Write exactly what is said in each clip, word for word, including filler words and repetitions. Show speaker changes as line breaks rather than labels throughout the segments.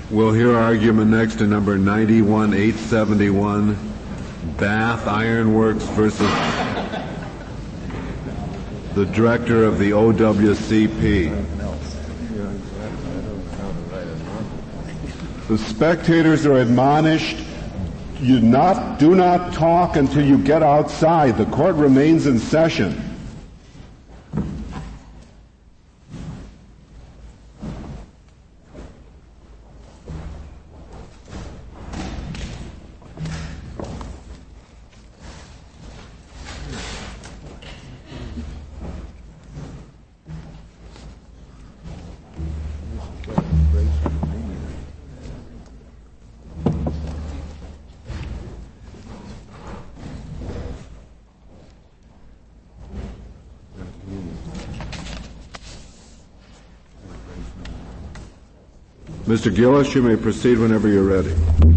We'll hear argument next to number ninety-one eight seventy-one, Bath Iron Works versus the director of the O W C P.
The spectators are admonished, you not, do not talk until you get outside. The court remains in session.
Mister Gillis, you may proceed whenever you're ready.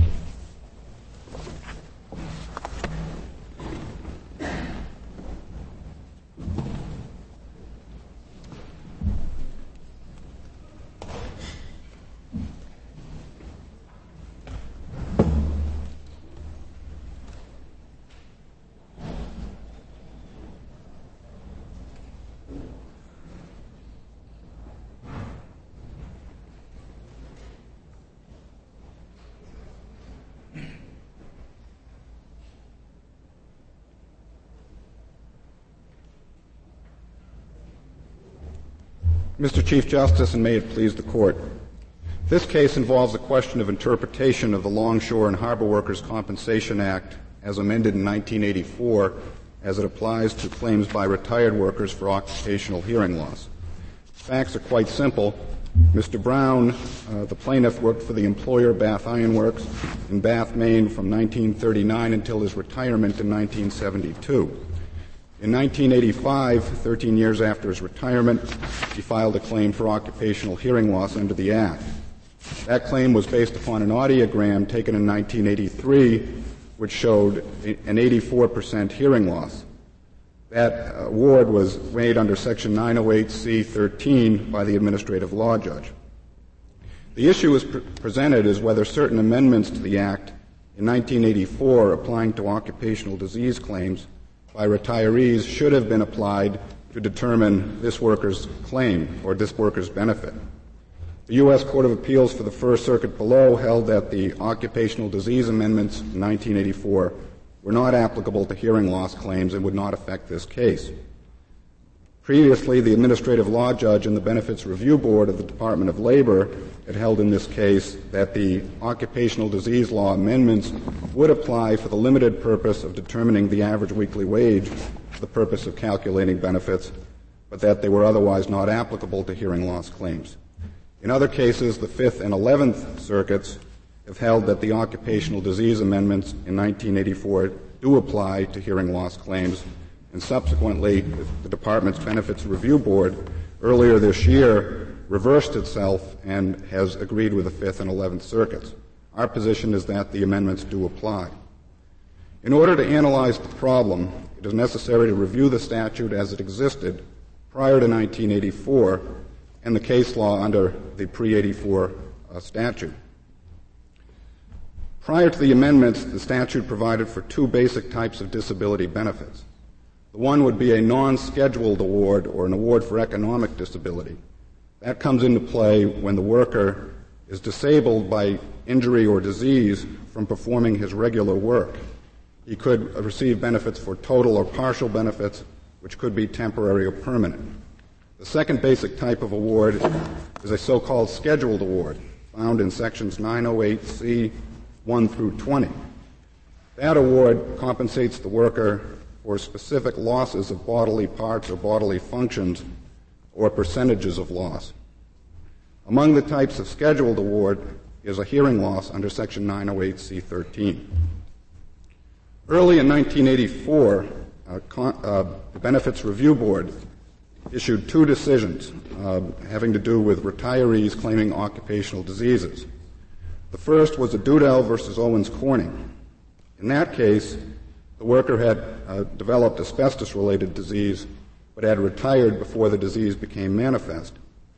Mister Chief Justice, and may it please the Court, this case involves a question of interpretation of the Longshore and Harbor Workers' Compensation Act as amended in nineteen eighty-four as it applies to claims by retired workers for occupational hearing loss. Facts are quite simple. Mister Brown, uh, the plaintiff, worked for the employer Bath Iron Works in Bath, Maine from nineteen thirty-nine until his retirement in nineteen seventy-two. In nineteen eighty-five, thirteen years after his retirement, he filed a claim for occupational hearing loss under the Act. That claim was based upon an audiogram taken in nineteen eighty-three, which showed an eighty-four percent hearing loss. That award was made under Section nine oh eight C thirteen by the administrative law judge. The issue is pre- presented is whether certain amendments to the Act in nineteen eighty-four applying to occupational disease claims by retirees should have been applied to determine this worker's claim or this worker's benefit. The U S Court of Appeals for the First Circuit below held that the occupational disease amendments in nineteen eighty-four were not applicable to hearing loss claims and would not affect this case. Previously, the administrative law judge and the Benefits Review Board of the Department of Labor had held in this case that the occupational disease law amendments would apply for the limited purpose of determining the average weekly wage for the purpose of calculating benefits, but that they were otherwise not applicable to hearing loss claims. In other cases, the Fifth and Eleventh Circuits have held that the occupational disease amendments in nineteen eighty-four do apply to hearing loss claims, and subsequently the Department's Benefits Review Board earlier this year reversed itself and has agreed with the Fifth and Eleventh Circuits. Our position is that the amendments do apply. In order to analyze the problem, it is necessary to review the statute as it existed prior to nineteen eighty-four and the case law under the pre eighty-four uh, statute. Prior to the amendments, the statute provided for two basic types of disability benefits. The one would be a non-scheduled award or an award for economic disability. That comes into play when the worker is disabled by injury or disease from performing his regular work. He could receive benefits for total or partial benefits, which could be temporary or permanent. The second basic type of award is a so-called scheduled award, found in sections nine oh eight C one through twenty. That award compensates the worker for specific losses of bodily parts or bodily functions or percentages of loss. Among the types of scheduled award is a hearing loss under Section nine oh eight C thirteen. Early in nineteen eighty-four, uh, con- uh, the Benefits Review Board issued two decisions uh, having to do with retirees claiming occupational diseases. The first was a Dudell versus Owens Corning. In that case, the worker had uh, developed asbestos-related disease, but had retired before the disease became manifest.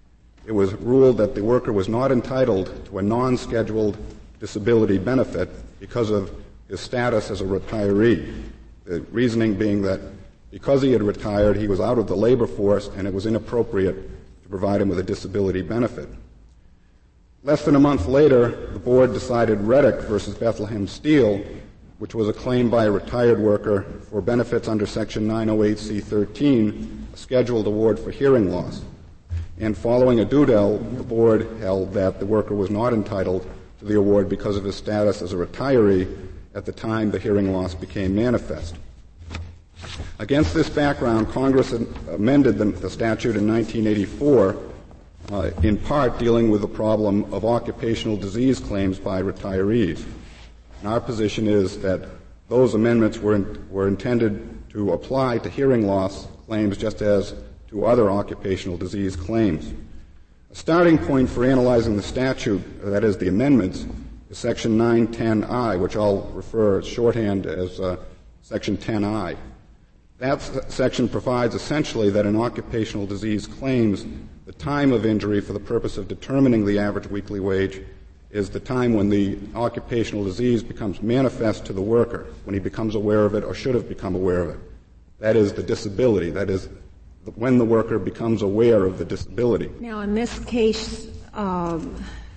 it was ruled that the worker was not entitled to a non-scheduled disability benefit because of his status as a retiree. The reasoning being that because he had retired, he was out of the labor force and it was inappropriate to provide him with a disability benefit. Less than a month later, the board decided Reddick versus Bethlehem Steel, which was a claim by a retired worker for benefits under Section nine oh eight C thirteen, a scheduled award for hearing loss. And following a Dudell, the board held that the worker was not entitled to the award because of his status as a retiree at the time the hearing loss became manifest. Against this background, Congress amended the, the statute in nineteen eighty-four, uh, in part dealing with the problem of occupational disease claims by retirees. And our position is that those amendments were, in, were intended to apply to hearing loss claims just as to other occupational disease claims. A starting point for analyzing the statute, that is the amendments, is Section nine ten I, which I'll refer as shorthand as uh, Section ten I. That s- section provides essentially that in occupational disease claims, the time of injury for the purpose of determining the average weekly wage is the time when the occupational disease becomes manifest to the worker, when he becomes aware of it or should have become aware of it. That is the disability. That is when the worker becomes aware of the disability.
Now, in this case, um,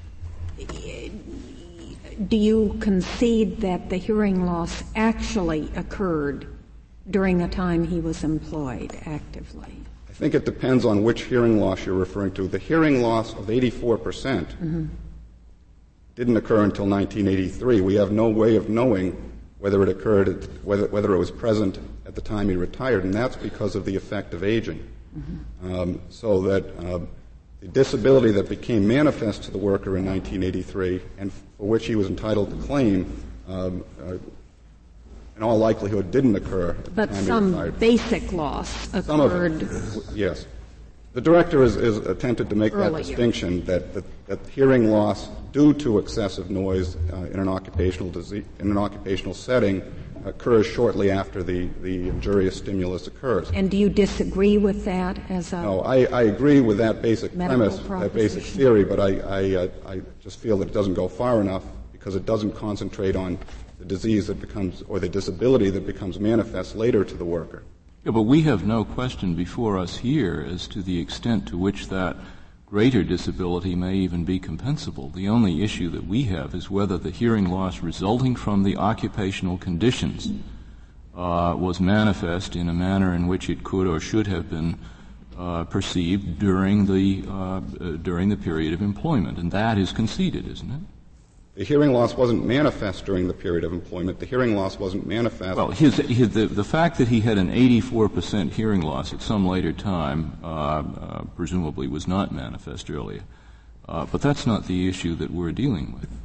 do you concede that the hearing loss actually occurred during the time he was employed actively?
I think it depends on which hearing loss you're referring to. The hearing loss of eighty-four percent mm-hmm. didn't occur until nineteen eighty-three. We have no way of knowing whether it occurred, whether, whether it was present at the time he retired, and that's because of the effect of aging. Mm-hmm. Um, so that uh, the disability that became manifest to the worker in nineteen eighty-three and for which he was entitled to claim, um, uh, in all likelihood, didn't occur at the
but
time
some
he retired.
Basic loss occurred.
Some of it, yes. The director has, has attempted to make
earlier.
that distinction that, that, that hearing loss due to excessive noise uh, in an occupational disease, in an occupational setting occurs shortly after the, the injurious stimulus occurs.
And do you disagree with that as a
No, I, I agree with that basic premise, that basic theory, but I, I, uh, I just feel that it doesn't go far enough because it doesn't concentrate on the disease that becomes, or the disability that becomes manifest later to the worker.
Yeah, but we have no question before us here as to the extent to which that greater disability may even be compensable. The only issue that we have is whether the hearing loss resulting from the occupational conditions uh, was manifest in a manner in which it could or should have been uh, perceived during the uh, uh, during the period of employment, and that is conceded, isn't it?
The hearing loss wasn't manifest during the period of employment. The hearing loss wasn't manifest.
Well, his, his, the, the fact that he had an eighty-four percent hearing loss at some later time uh, uh, presumably was not manifest earlier. Uh, but that's not the issue that we're dealing with.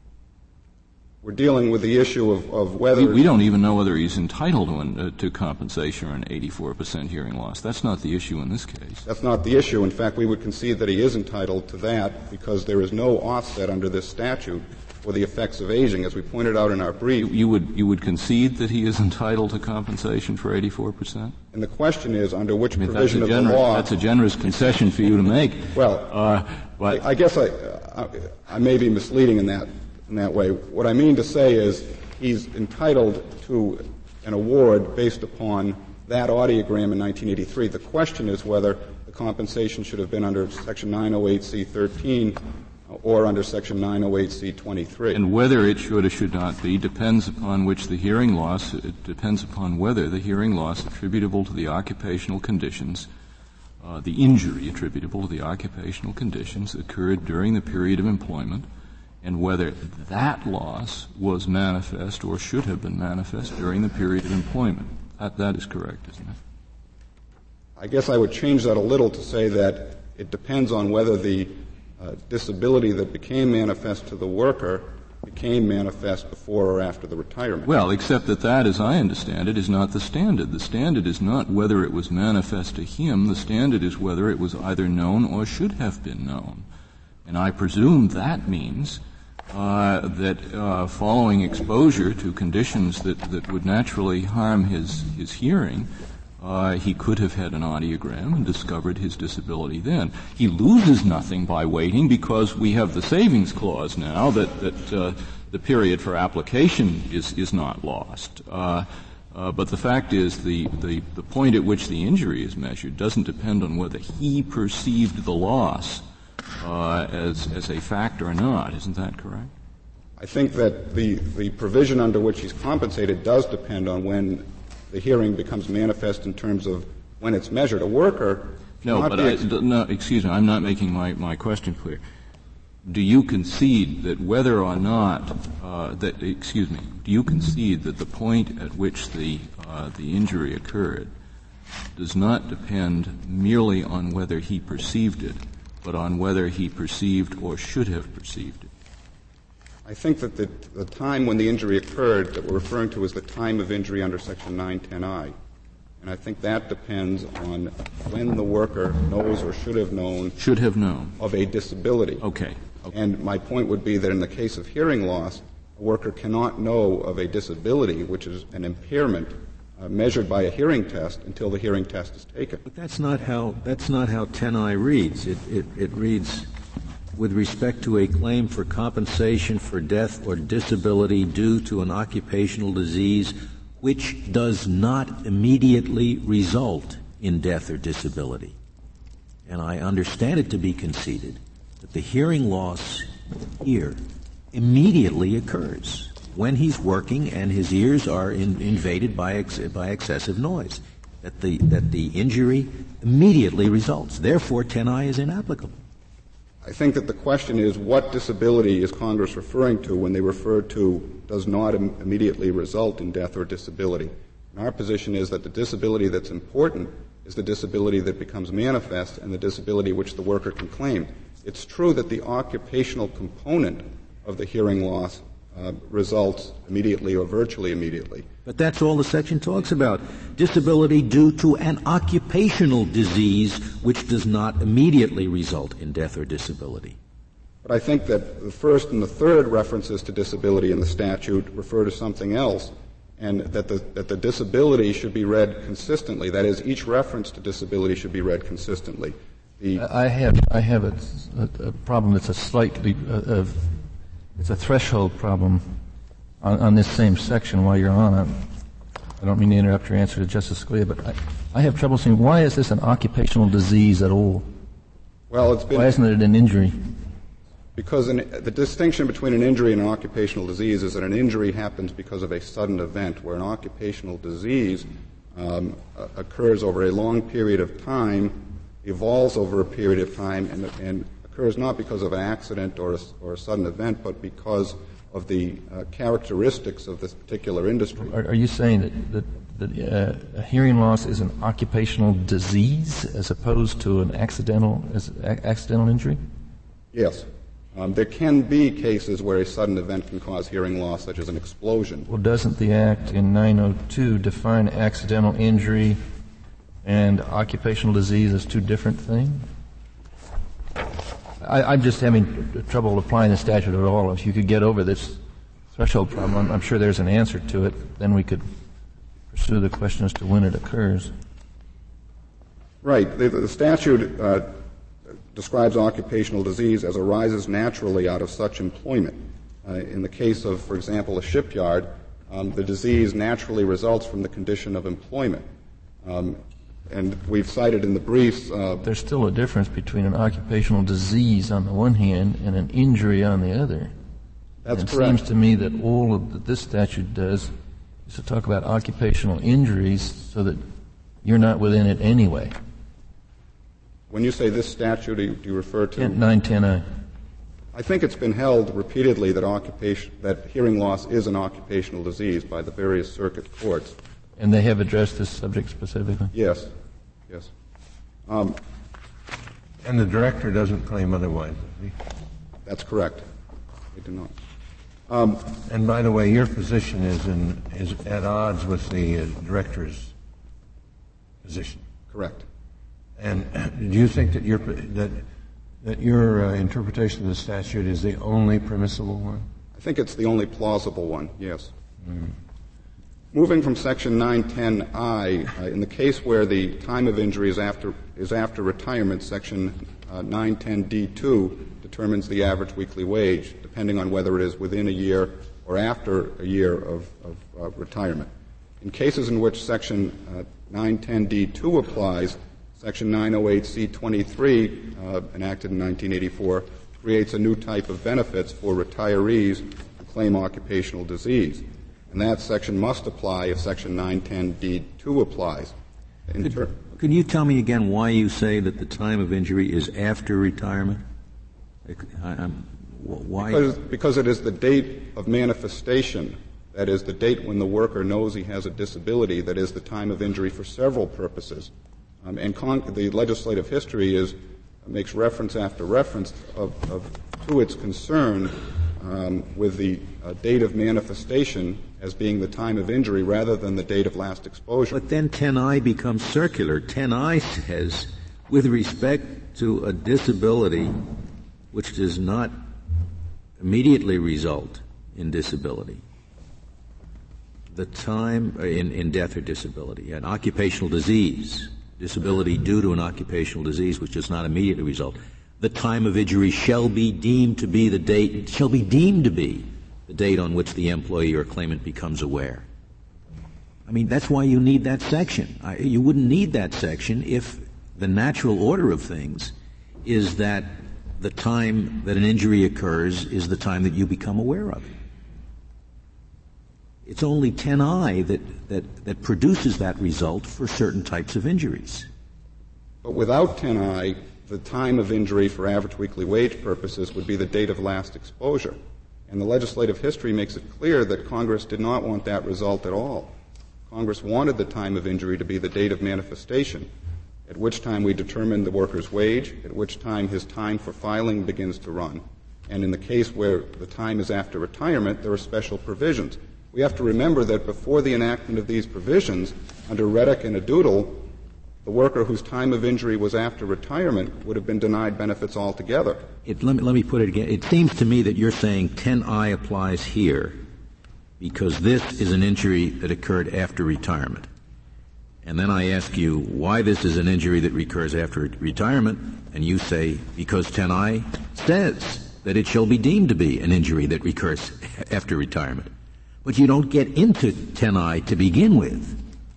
We're dealing with the issue of, of whether...
We, we don't even know whether he's entitled to, an, uh, to compensation or an eighty-four percent hearing loss. That's not the issue in this case.
That's not the issue. In fact, we would concede that he is entitled to that because there is no offset under this statute for the effects of aging, as we pointed out in our brief.
You, you would you would concede that he is entitled to compensation for eighty-four percent?
And the question is, under which
I mean,
provision of
generous,
the law...
That's a generous concession for you to make.
Well,
uh, but
I, I guess I, I, I may be misleading in that in that way. What I mean to say is he's entitled to an award based upon that audiogram in nineteen eighty-three. The question is whether the compensation should have been under Section nine oh eight C thirteen or under Section nine oh eight C twenty-three.
And whether it should or should not be depends upon which the hearing loss, it depends upon whether the hearing loss attributable to the occupational conditions, uh, the injury attributable to the occupational conditions occurred during the period of employment, and whether that loss was manifest or should have been manifest during the period of employment. That, that is correct, isn't it?
I guess I would change that a little to say that it depends on whether the uh, disability that became manifest to the worker became manifest before or after the retirement.
Well, except that that, as I understand it, is not the standard. The standard is not whether it was manifest to him. The standard is whether it was either known or should have been known. And I presume that means uh, that uh, following exposure to conditions that, that would naturally harm his, his hearing, Uh, he could have had an audiogram and discovered his disability then. He loses nothing by waiting because we have the savings clause now that, that uh, the period for application is, is not lost. Uh, uh, but the fact is the, the, the point at which the injury is measured doesn't depend on whether he perceived the loss uh, as, as a fact or not. Isn't that correct?
I think that the, the provision under which he's compensated does depend on when the hearing becomes manifest in terms of when it's measured. A worker
No, but I, no, excuse me, I'm not making my, my question clear. Do you concede that whether or not, uh, that, excuse me, do you concede that the point at which the, uh, the injury occurred does not depend merely on whether he perceived it, but on whether he perceived or should have perceived it?
I think that the, the time when the injury occurred that we're referring to is the time of injury under Section nine ten I. And I think that depends on when the worker knows or should have known
should have known
of a disability.
Okay. okay.
And my point would be that in the case of hearing loss, a worker cannot know of a disability, which is an impairment, uh, measured by a hearing test until the hearing test is taken.
But that's not how that's not how ten I reads. It it, it reads, with respect to a claim for compensation for death or disability due to an occupational disease which does not immediately result in death or disability. And I understand it to be conceded that the hearing loss here immediately occurs when he's working and his ears are in, invaded by ex, by excessive noise, that the that the injury immediately results. Therefore, ten I is inapplicable.
I think that the question is, what disability is Congress referring to when they refer to does not im- immediately result in death or disability? And our position is that the disability that's important is the disability that becomes manifest and the disability which the worker can claim. It's true that the occupational component of the hearing loss uh, results immediately or virtually immediately.
But that's all the section talks about. Disability due to an occupational disease which does not immediately result in death or disability.
But I think that the first and the third references to disability in the statute refer to something else, and that the, that the disability should be read consistently. That is, each reference to disability should be read consistently. The
I have I have a, a, a problem that's a slightly uh, uh, it's a threshold problem on, on this same section. While you're on it, I don't mean to interrupt your answer to Justice Scalia, but I, I have trouble seeing why is this an occupational disease at all?
Well, it's been
why isn't it an injury?
Because an, the distinction between an injury and an occupational disease is that an injury happens because of a sudden event, where an occupational disease um, uh, occurs over a long period of time, evolves over a period of time, and, and occurs not because of an accident or a, or a sudden event, but because of the uh, characteristics of this particular industry.
Are, are you saying that, that, that uh, a hearing loss is an occupational disease as opposed to an accidental as a, accidental injury?
Yes. Um, there can be cases where a sudden event can cause hearing loss, such as an explosion.
Well, doesn't the Act in nine oh two define accidental injury and occupational disease as two different things? I, I'm just having trouble applying the statute at all. If you could get over this threshold problem, I'm, I'm sure there's an answer to it. Then we could pursue the question as to when it occurs.
Right. The, the statute uh, describes occupational disease as arises naturally out of such employment. Uh, in the case of, for example, a shipyard, um, the disease naturally results from the condition of employment. Um, and we've cited in the briefs. Uh,
There's still a difference between an occupational disease on the one hand and an injury on the other.
That's
and it
correct.
seems to me that all of that this statute does is to talk about occupational injuries so that you're not within it anyway.
When you say this statute, do you, do you refer to
nine ten I?
I think it's been held repeatedly that occupation, that hearing loss is an occupational disease by the various circuit courts.
And they have addressed this subject specifically?
Yes. Yes. Um,
and the director doesn't claim otherwise, does he?
That's correct. They do not. Um,
and by the way, your position is in is at odds with the uh, director's position.
Correct.
And do you think that your that that your uh, interpretation of the statute is the only permissible one?
I think it's the only plausible one. Yes.
Mm.
Moving from Section nine ten I, uh, in the case where the time of injury is after is after retirement, Section uh, nine ten D two determines the average weekly wage, depending on whether it is within a year or after a year of, of uh, retirement. In cases in which Section uh, nine ten D two applies, Section nine oh eight C twenty-three, uh, enacted in nineteen eighty-four, creates a new type of benefits for retirees who claim occupational disease. And that section must apply if Section nine ten D two applies.
Could, ter- could you tell me again why you say that the time of injury is after retirement? I, I'm, why?
Because, because it is the date of manifestation. That is the date when the worker knows he has a disability. That is the time of injury for several purposes. Um, and con- the legislative history is makes reference after reference of, of to its concern um, with the uh, date of manifestation as being the time of injury rather than the date of last exposure.
But then ten I becomes circular. ten I says, with respect to a disability which does not immediately result in disability, the time in, in death or disability, an occupational disease, disability due to an occupational disease which does not immediately result, the time of injury shall be deemed to be the date, it shall be deemed to be the date on which the employee or claimant becomes aware. I mean, that's why you need that section. I, you wouldn't need that section if the natural order of things is that the time that an injury occurs is the time that you become aware of it. It's only ten I that, that, that produces that result for certain types of injuries.
But without ten I, the time of injury for average weekly wage purposes would be the date of last exposure. And the legislative history makes it clear that Congress did not want that result at all. Congress wanted the time of injury to be the date of manifestation, at which time we determine the worker's wage, at which time his time for filing begins to run. And in the case where the time is after retirement, there are special provisions. We have to remember that before the enactment of these provisions, under Reddick and Adoodle, the worker whose time of injury was after retirement would have been denied benefits altogether.
It, let, me, let me put it again. It seems to me that you're saying ten I applies here because this is an injury that occurred after retirement. And then I ask you why this is an injury that recurs after retirement, and you say because ten I says that it shall be deemed to be an injury that recurs after retirement. But you don't get into ten I to begin with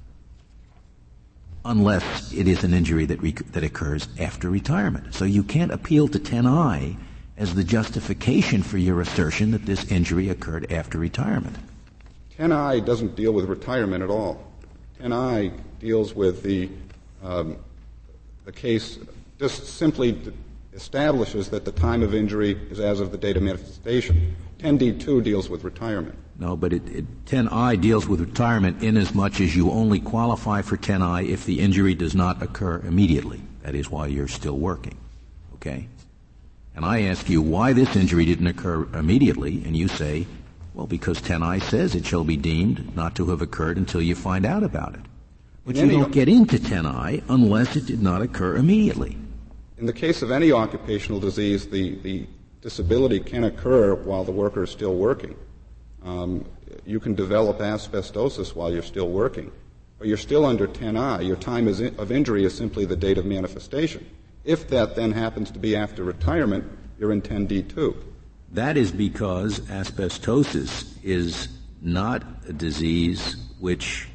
unless it is an injury that rec- that occurs after retirement. So you can't appeal to ten I as the justification for your assertion that this injury occurred after retirement.
ten I doesn't deal with retirement at all. ten I deals with the um, the case just simply establishes that the time of injury is as of the date of manifestation. ten D two deals with retirement.
No, but it, it, ten I deals with retirement inasmuch as you only qualify for ten I if the injury does not occur immediately. That is why you're still working. Okay? And I ask you why this injury didn't occur immediately, and you say, well, because ten I says it shall be deemed not to have occurred until you find out about it. But you don't get into ten I unless it did not occur immediately.
In the case of any occupational disease, the, the disability can occur while the worker is still working. Um, you can develop asbestosis while you're still working, but you're still under ten I. Your time is in, of injury is simply the date of manifestation. If that then happens to be after retirement, you're in ten D two.
That is because asbestosis is not a disease which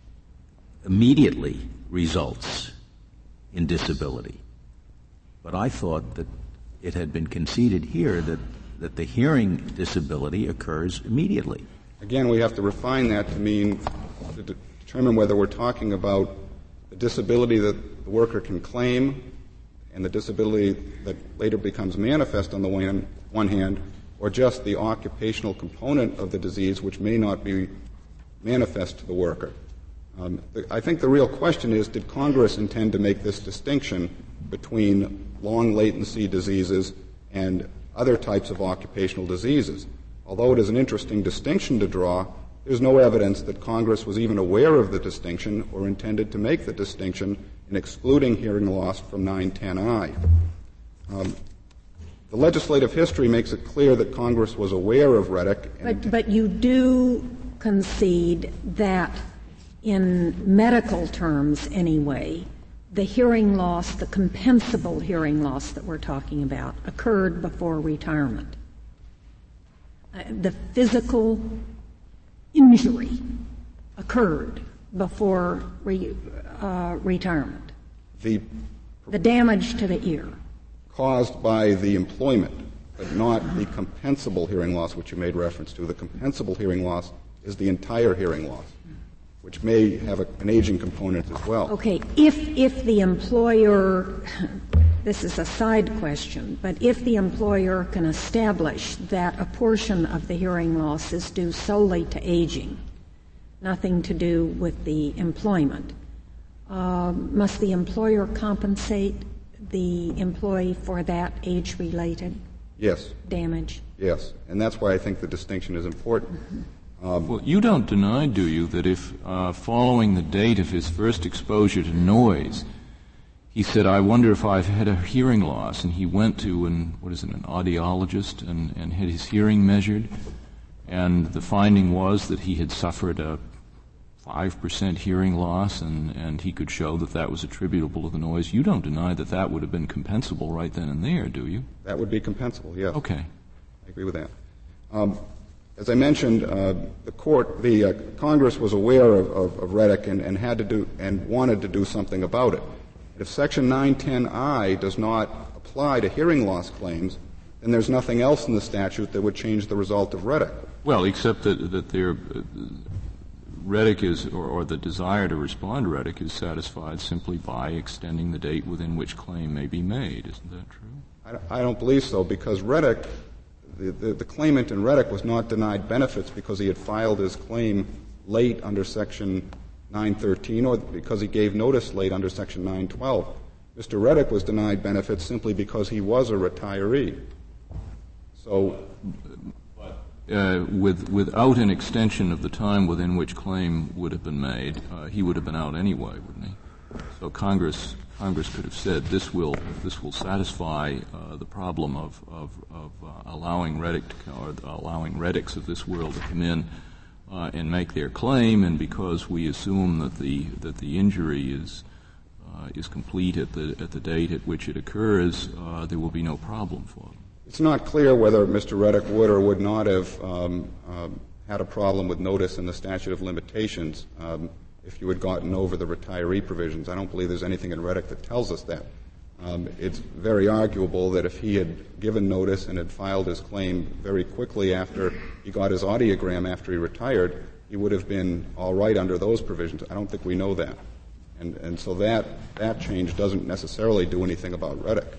immediately results in disability. But I thought that it had been conceded here that that the hearing disability occurs immediately.
Again, we have to refine that to mean to de- determine whether we're talking about the disability that the worker can claim and the disability that later becomes manifest on the one, one hand, or just the occupational component of the disease which may not be manifest to the worker. Um, the, I think the real question is, did Congress intend to make this distinction between long latency diseases and other types of occupational diseases? Although it is an interesting distinction to draw, there's no evidence that Congress was even aware of the distinction or intended to make the distinction in excluding hearing loss from nine ten I. Um, the legislative history makes it clear that Congress was aware of Reddick.
But, but you do concede that in medical terms anyway, the hearing loss, the compensable hearing loss that we're talking about, occurred before retirement. Uh, the physical injury occurred before re, uh, retirement.
The,
the damage to the ear.
Caused by the employment, but not the compensable hearing loss, which you made reference to. The compensable hearing loss is the entire hearing loss, which may have a, an aging component as well.
Okay, if, if the employer, this is a side question, but if the employer can establish that a portion of the hearing loss is due solely to aging, nothing to do with the employment, uh, must the employer compensate the employee for that age-related
yes.
damage?
Yes, and that's why I think the distinction is important.
Mm-hmm.
Um,
well, you don't deny, do you, that if uh, following the date of his first exposure to noise, he said, I wonder if I've had a hearing loss, and he went to an, what is it, an audiologist and, and had his hearing measured, and the finding was that he had suffered a five percent hearing loss, and, and he could show that that was attributable to the noise. You don't deny that that would have been compensable right then and there, do you?
That would be compensable, yes.
Okay.
I agree with that. Um, as I mentioned, uh, the court, the uh, Congress was aware of, of, of Reddick and, and had to do and wanted to do something about it. If Section nine ten I does not apply to hearing loss claims, then there's nothing else in the statute that would change the result of Reddick.
Well, except that that there, uh, Reddick is, or, or the desire to respond to Reddick is satisfied simply by extending the date within which claim may be made. Isn't that true?
I don't, I don't believe so, because Reddick, the, the, the claimant in Reddick was not denied benefits because he had filed his claim late under Section nine thirteen or because he gave notice late under Section nine twelve. Mister Reddick was denied benefits simply because he was a retiree. So,
uh, with, without an extension of the time within which claim would have been made, uh, he would have been out anyway, wouldn't he? So Congress Congress could have said this will this will satisfy uh, the problem of of, of uh, allowing Reddick to, or allowing Reddicks of this world to come in uh, and make their claim, and because we assume that the that the injury is uh, is complete at the at the date at which it occurs, uh, there will be no problem for them.
It's not clear whether Mister Reddick would or would not have um, um, had a problem with notice in the statute of limitations um, if you had gotten over the retiree provisions. I don't believe there's anything in Reddick that tells us that. Um, it's very arguable that if he had given notice and had filed his claim very quickly after he got his audiogram after he retired, he would have been all right under those provisions. I don't think we know that. And, and so that, that change doesn't necessarily do anything about Reddick.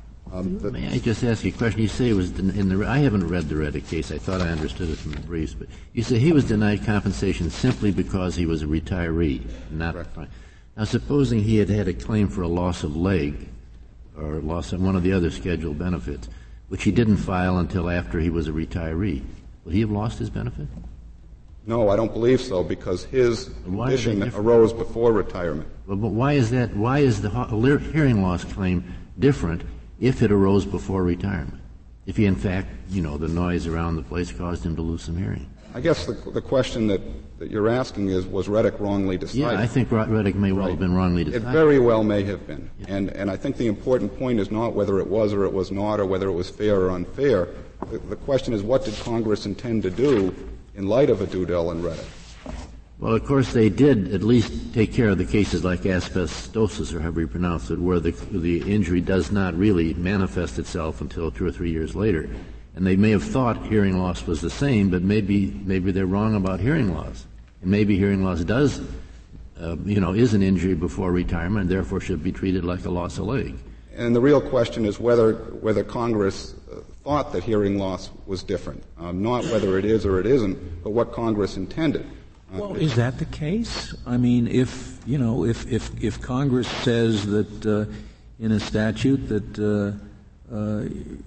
Um, May I just ask you a question? You say it was den- in the. I haven't read the Reddick case. I thought I understood it from the briefs, but you say he was denied compensation simply because he was a retiree, not. Right. Now, supposing he had had a claim for a loss of leg or loss of one of the other scheduled benefits, which he didn't file until after he was a retiree, would he have lost his benefit?
No, I don't believe so, because his condition arose before retirement.
Well, but why is that? Why is the ho- hearing loss claim different if it arose before retirement? If he, in fact, you know, the noise around the place caused him to lose some hearing?
I guess the, the question that, that you're asking is, was Reddick wrongly decided?
Yeah, I think Reddick may well
right.
have been wrongly decided.
It very well may have been.
Yeah.
And, and I think the important point is not whether it was or it was not, or whether it was fair or unfair. The, the question is, what did Congress intend to do in light of Adudel and Reddick?
Well, of course, they did at least take care of the cases like asbestosis, or however you pronounce it, where the, the injury does not really manifest itself until two or three years later. And they may have thought hearing loss was the same, but maybe maybe they're wrong about hearing loss. And maybe hearing loss does, uh, you know, is an injury before retirement, and therefore should be treated like a loss of leg.
And the real question is whether whether Congress uh, thought that hearing loss was different, um, not whether it is or it isn't, but what Congress intended.
Well, is that the case? I mean, if, you know, if, if, if Congress says that, uh, in a statute that, uh, uh,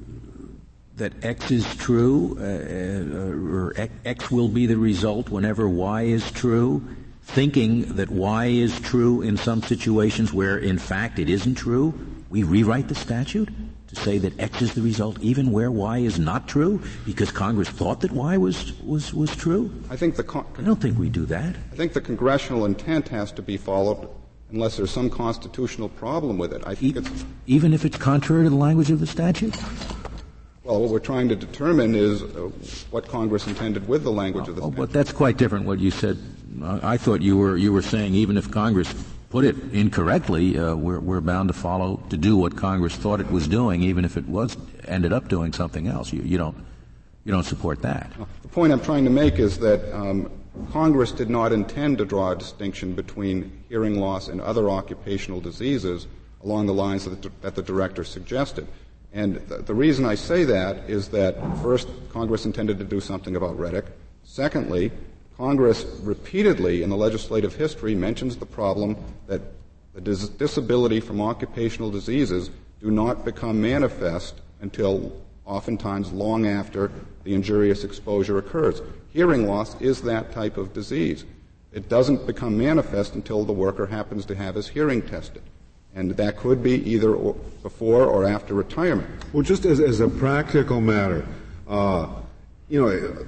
that X is true, uh, or X will be the result whenever Y is true, thinking that Y is true in some situations where, in fact, it isn't true, we rewrite the statute to say that X is the result even where Y is not true because Congress thought that Y was was was true?
I think the con-
I don't think we do that.
I think the congressional intent has to be followed unless there's some constitutional problem with it. I think
e-
it's
even if it's contrary to the language of the statute?
Well, what we're trying to determine is uh, what Congress intended with the language of the
oh,
statute.
But that's quite different what you said. I thought you were you were saying even if Congress put it incorrectly, uh, we're, we're bound to follow, to do what Congress thought it was doing, even if it was ended up doing something else. You, you don't you don't support that.
The point I'm trying to make is that um, Congress did not intend to draw a distinction between hearing loss and other occupational diseases along the lines that the, that the director suggested. And the, the reason I say that is that, first, Congress intended to do something about Reddick. Secondly, Congress repeatedly in the legislative history mentions the problem that the dis- disability from occupational diseases do not become manifest until oftentimes long after the injurious exposure occurs. Hearing loss is that type of disease. It doesn't become manifest until the worker happens to have his hearing tested. And that could be either or before or after retirement.
Well, just as, as a practical matter, uh, you know,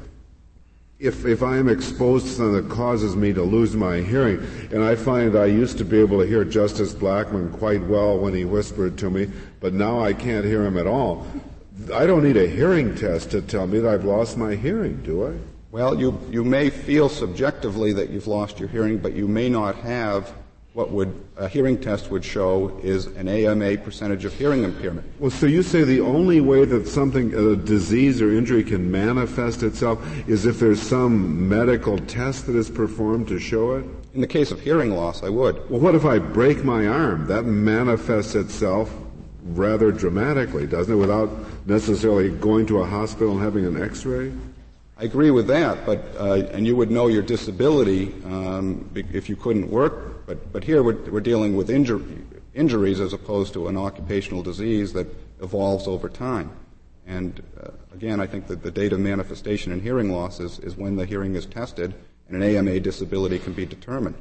if if I am exposed to something that causes me to lose my hearing, and I find I used to be able to hear Justice Blackmun quite well when he whispered to me, but now I can't hear him at all, I don't need a hearing test to tell me that I've lost my hearing, do I?
Well, you, you may feel subjectively that you've lost your hearing, but you may not have what would a hearing test would show is an A M A percentage of hearing impairment.
Well, so you say the only way that something, a disease or injury can manifest itself is if there's some medical test that is performed to show it?
In the case of hearing loss, I would.
Well, what if I break my arm? That manifests itself rather dramatically, doesn't it, without necessarily going to a hospital and having an X-ray?
I agree with that, but uh, and you would know your disability um, if you couldn't work. But but here we're, we're dealing with injury, injuries as opposed to an occupational disease that evolves over time. And uh, again, I think that the date of manifestation in hearing loss is, is when the hearing is tested and an A M A disability can be determined.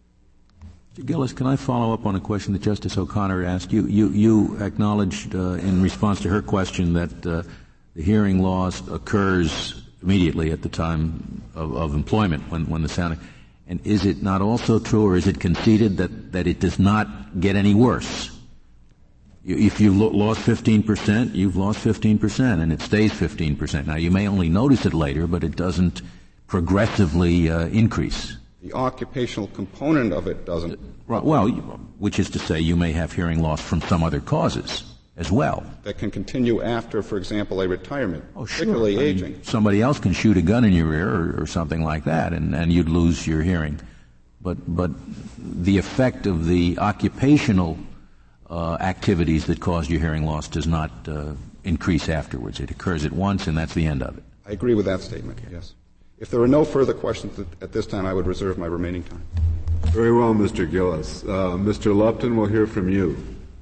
Mister Gillis, can I follow up on a question that Justice O'Connor asked? You you, you acknowledged uh, in response to her question that uh, the hearing loss occurs immediately at the time of, of employment when, when the sound. And is it not also true, or is it conceded that, that it does not get any worse? You, if you lo- lost fifteen percent, you've lost fifteen percent, and it stays fifteen percent. Now, you may only notice it later, but it doesn't progressively uh, increase.
The occupational component of it doesn't.
Well, which is to say you may have hearing loss from some other causes as well.
That can continue after, for example, a retirement,
oh, sure.
particularly
I mean,
aging.
Somebody else can shoot a gun in your ear or, or something like that, and, and you'd lose your hearing. But but the effect of the occupational uh, activities that caused your hearing loss does not uh, increase afterwards. It occurs at once, and that's the end of it.
I agree with that statement, okay. Yes. If there are no further questions at this time, I would reserve my remaining time.
Very well, Mister Gillis. Uh, Mister Lupton, we'll hear from you.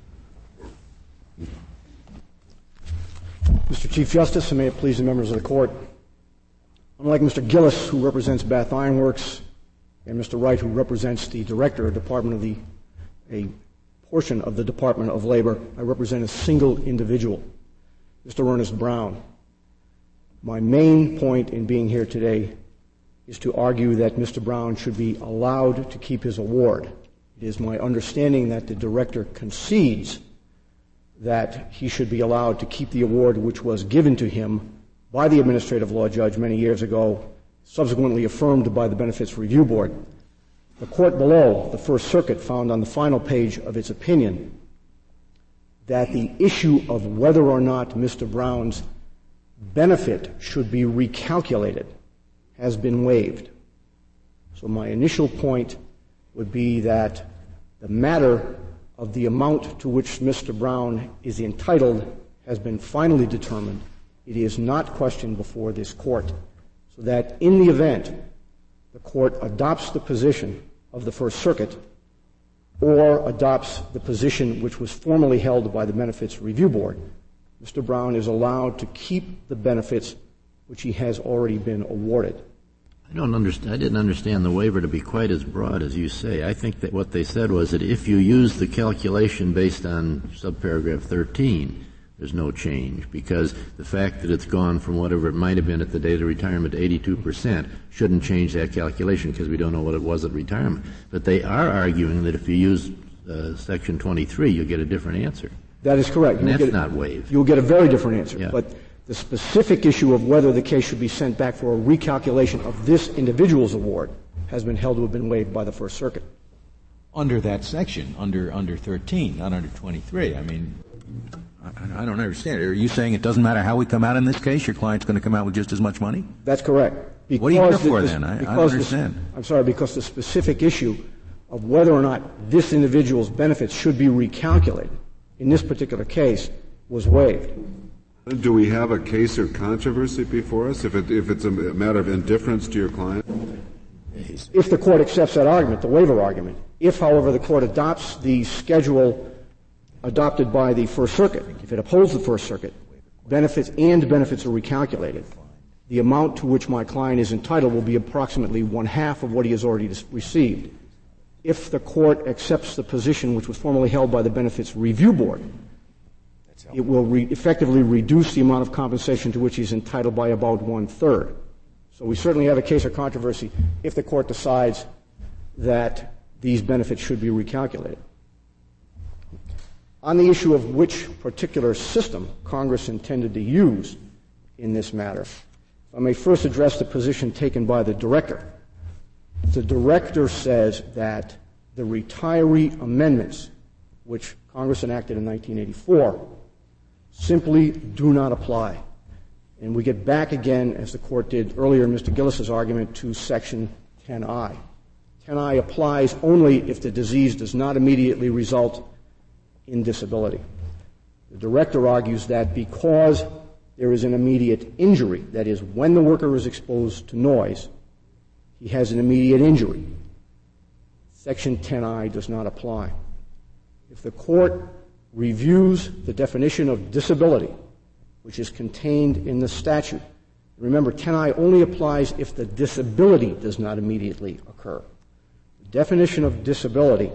Mister Chief Justice, and may it please the members of the Court, unlike Mister Gillis, who represents Bath Iron Works, and Mister Wright, who represents the Director of Department of the, a portion of the Department of Labor, I represent a single individual, Mister Ernest Brown. My main point in being here today is to argue that Mister Brown should be allowed to keep his award. It is my understanding that the Director concedes that he should be allowed to keep the award which was given to him by the administrative law judge many years ago, subsequently affirmed by the Benefits Review Board. The court below, the First Circuit, found on the final page of its opinion that the issue of whether or not Mister Brown's benefit should be recalculated has been waived. So my initial point would be that the matter of the amount to which Mister Brown is entitled has been finally determined. It is not questioned before this Court, so that in the event the Court adopts the position of the First Circuit or adopts the position which was formerly held by the Benefits Review Board, Mister Brown is allowed to keep the benefits which he has already been awarded.
I don't understand. I didn't understand the waiver to be quite as broad as you say. I think that what they said was that if you use the calculation based on subparagraph thirteen, there's no change, because the fact that it's gone from whatever it might have been at the date of retirement to eighty-two percent shouldn't change that calculation because we don't know what it was at retirement. But they are arguing that if you use uh, Section twenty-three, you'll get a different answer.
That is correct.
And
you'll
that's
get,
not waived.
You'll get a very different answer.
Yeah.
But the specific issue of whether the case should be sent back for a recalculation of this individual's award has been held to have been waived by the First Circuit.
Under that section, under under thirteen, not under twenty-three. I mean, I, I don't understand. Are you saying it doesn't matter how we come out in this case? Your client's going to come out with just as much money?
That's correct. Because
what are you here for
the,
then? I, I don't understand.
The, I'm sorry, because the specific issue of whether or not this individual's benefits should be recalculated in this particular case was waived.
Do we have a case or controversy before us if, it, if it's a matter of indifference to your client?
If the court accepts that argument, the waiver argument. If, however, the court adopts the schedule adopted by the First Circuit, if it upholds the First Circuit, benefits and benefits are recalculated, the amount to which my client is entitled will be approximately one half of what he has already received. If the court accepts the position which was formerly held by the Benefits Review Board, it will re- effectively reduce the amount of compensation to which he's entitled by about one-third. So we certainly have a case or controversy if the court decides that these benefits should be recalculated. On the issue of which particular system Congress intended to use in this matter, I may first address the position taken by the Director. The Director says that the retiree amendments, which Congress enacted in nineteen eighty-four, simply do not apply. And we get back again, as the Court did earlier in Mister Gillis's argument, to Section ten I. ten I applies only if the disease does not immediately result in disability. The Director argues that because there is an immediate injury, that is, when the worker is exposed to noise, he has an immediate injury. Section ten I does not apply. If the Court reviews the definition of disability, which is contained in the statute, remember, ten I only applies if the disability does not immediately occur. The definition of disability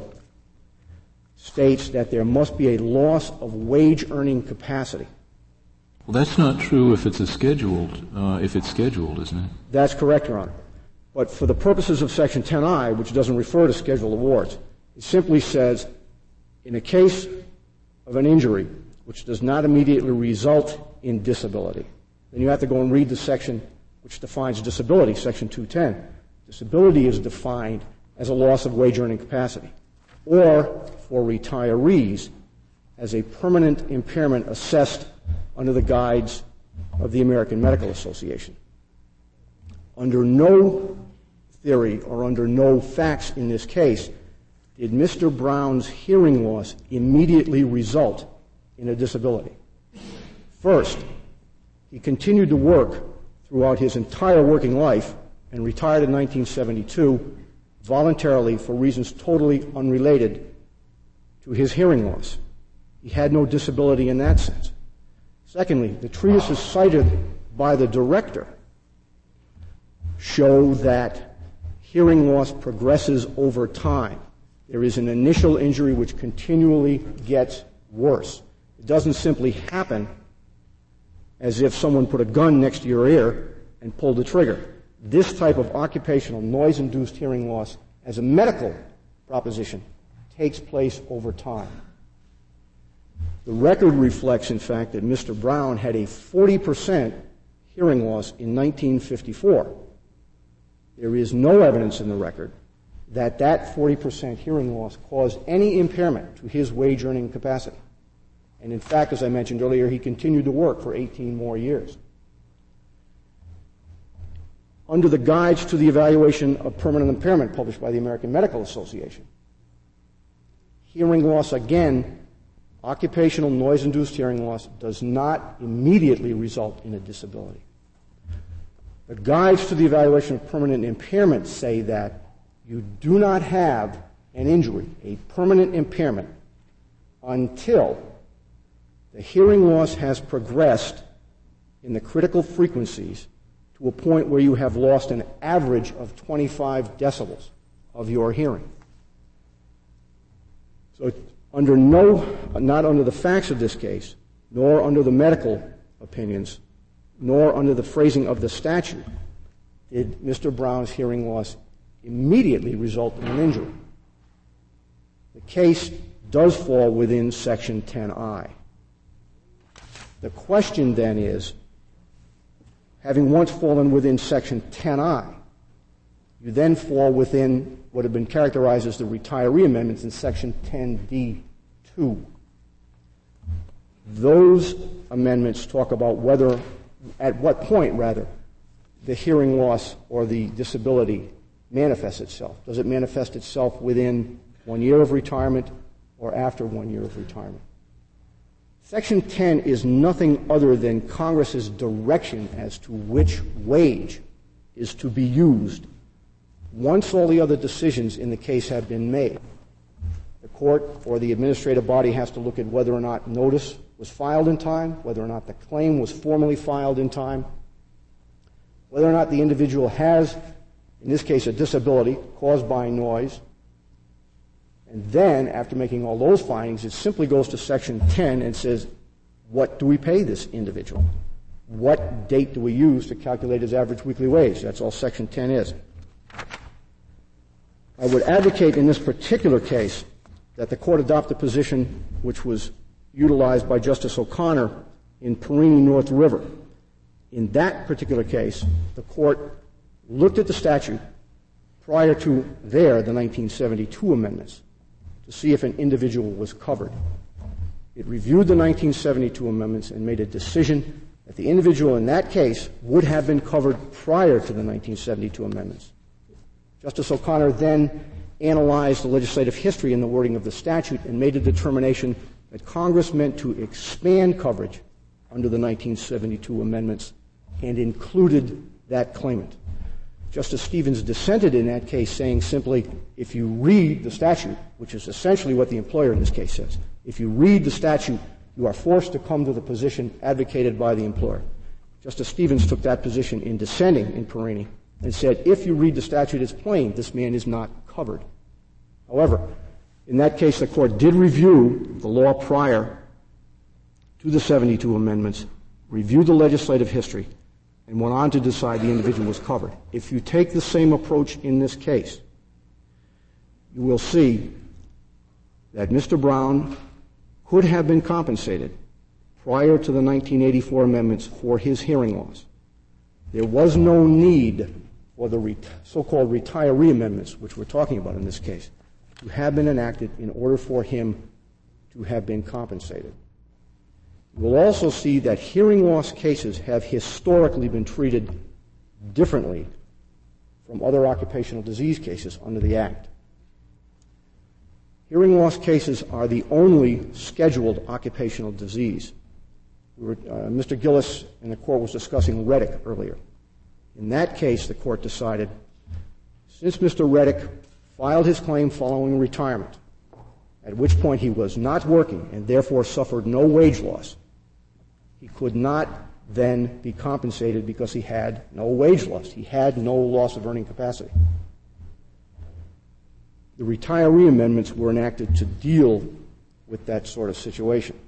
states that there must be a loss of wage-earning capacity.
Well, that's not true if it's a scheduled, uh, if it's scheduled, isn't it?
That's correct, Your Honor. But for the purposes of Section ten I, which doesn't refer to scheduled awards, it simply says, in a case of an injury which does not immediately result in disability, then you have to go and read the section which defines disability, Section two ten. Disability is defined as a loss of wage-earning capacity, or for retirees, as a permanent impairment assessed under the guides of the American Medical Association. Under no theory or under no facts in this case did Mister Brown's hearing loss immediately result in a disability. First, he continued to work throughout his entire working life and retired in nineteen seventy-two voluntarily for reasons totally unrelated to his hearing loss. He had no disability in that sense. Secondly, the treatises cited by the Director show that hearing loss progresses over time. There is an initial injury which continually gets worse. It doesn't simply happen as if someone put a gun next to your ear and pulled the trigger. This type of occupational noise-induced hearing loss, as a medical proposition, takes place over time. The record reflects, in fact, that Mister Brown had a forty percent hearing loss in nineteen fifty-four. There is no evidence in the record that that forty percent hearing loss caused any impairment to his wage-earning capacity. And in fact, as I mentioned earlier, he continued to work for eighteen more years. Under the Guides to the Evaluation of Permanent Impairment published by the American Medical Association, hearing loss, again, occupational noise-induced hearing loss, does not immediately result in a disability. The Guides to the Evaluation of Permanent Impairment say that you do not have an injury, a permanent impairment, until the hearing loss has progressed in the critical frequencies to a point where you have lost an average of twenty-five decibels of your hearing. So under no, not under the facts of this case, nor under the medical opinions, nor under the phrasing of the statute did Mister Brown's hearing loss immediately result in an injury. The case does fall within Section ten I. The question then is, having once fallen within Section ten I, you then fall within what have been characterized as the retiree amendments in Section ten D two. Those amendments talk about whether, at what point, rather, the hearing loss or the disability manifests itself. Does it manifest itself within one year of retirement or after one year of retirement? Section ten is nothing other than Congress's direction as to which wage is to be used once all the other decisions in the case have been made. The court or the administrative body has to look at whether or not notice was filed in time, whether or not the claim was formally filed in time, whether or not the individual has, in this case, a disability caused by noise. And then, after making all those findings, it simply goes to Section ten and says, what do we pay this individual? What date do we use to calculate his average weekly wage? That's all Section ten is. I would advocate in this particular case that the court adopt a position which was utilized by Justice O'Connor in Perini North River. In that particular case, the court looked at the statute prior to there, the nineteen seventy-two amendments, to see if an individual was covered. It reviewed the nineteen seventy-two amendments and made a decision that the individual in that case would have been covered prior to the nineteen seventy-two amendments. Justice O'Connor then analyzed the legislative history and the wording of the statute and made a determination that Congress meant to expand coverage under the nineteen seventy-two amendments and included that claimant. Justice Stevens dissented in that case, saying simply, if you read the statute, which is essentially what the employer in this case says, if you read the statute, you are forced to come to the position advocated by the employer. Justice Stevens took that position in dissenting in Perini and said, if you read the statute as plain, this man is not covered. However, in that case, the court did review the law prior to the seventy-two amendments, reviewed the legislative history, and went on to decide the individual was covered. If you take the same approach in this case, you will see that Mister Brown could have been compensated prior to the nineteen eighty-four amendments for his hearing loss. There was no need for the ret- so-called retiree amendments, which we're talking about in this case, to have been enacted in order for him to have been compensated. You will also see that hearing loss cases have historically been treated differently from other occupational disease cases under the Act. Hearing loss cases are the only scheduled occupational disease. We were, uh, Mister Gillis in the court was discussing Reddick earlier. In that case, the court decided, since Mister Reddick filed his claim following retirement, at which point he was not working and therefore suffered no wage loss, he could not then be compensated because he had no wage loss. He had no loss of earning capacity. The retiree amendments were enacted to deal with that sort of situation.